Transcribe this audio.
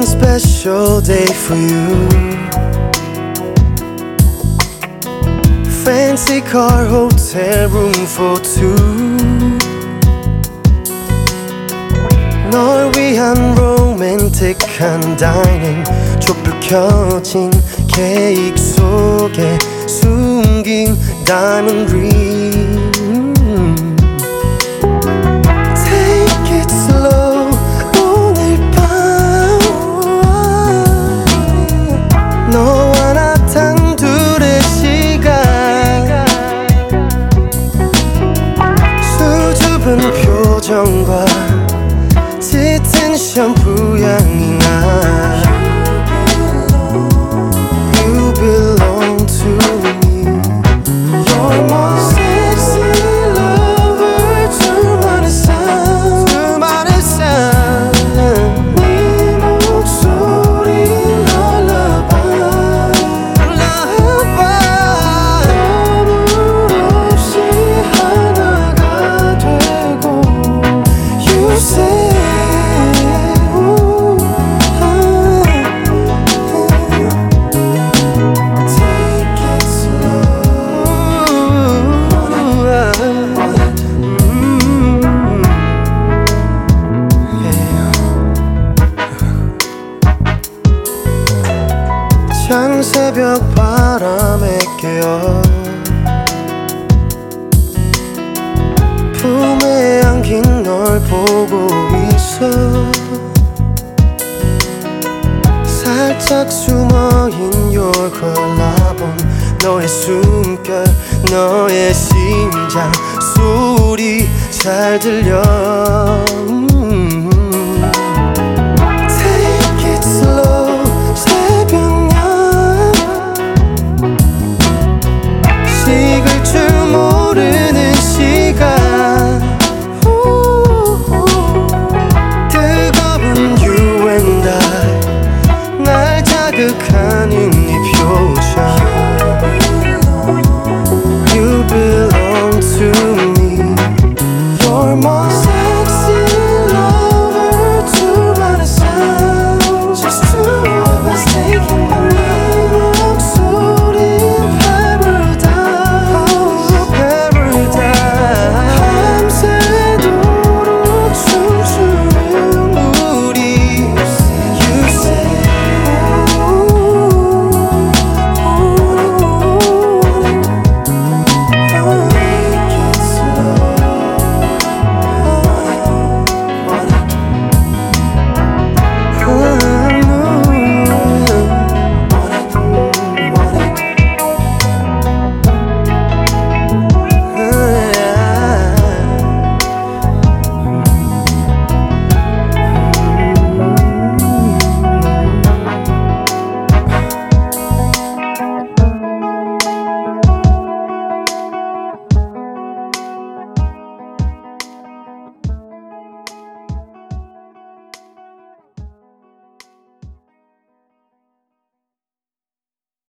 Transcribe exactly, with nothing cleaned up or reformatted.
special day for you. Fancy car, hotel room for two. 널 위한 로맨틱한 다이닝. 촛불 켜진 케이크 속에 숨긴 다이몬드 링. Take it slow 오늘 밤. 너와 나 단둘의 시간. 수줍은 표정과 짙은 샴푸 향이 나. You belong to me. You're my sexy lover. 둘만의 sound, 둘만의 sound. 네 목소리 lullaby, lullaby. 너무 없이 하나가 되고. You say 찬 새벽 바람에 깨어 품에 안긴 널 보고 있어. 살짝 숨어인 your collarbone. 너의 숨결, 너의 심장 소리 잘 들려.